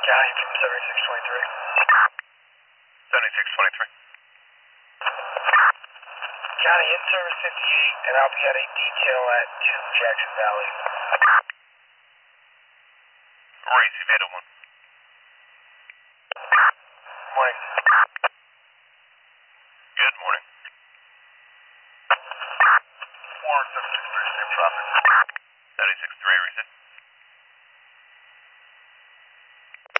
Johnny from 7623. 7623. Johnny, in service 58, and I'll be at a detail at 2 Jackson Valley. Race Evada 1. Morning. Good morning. Warren 7623, same traffic. 76-3, reason.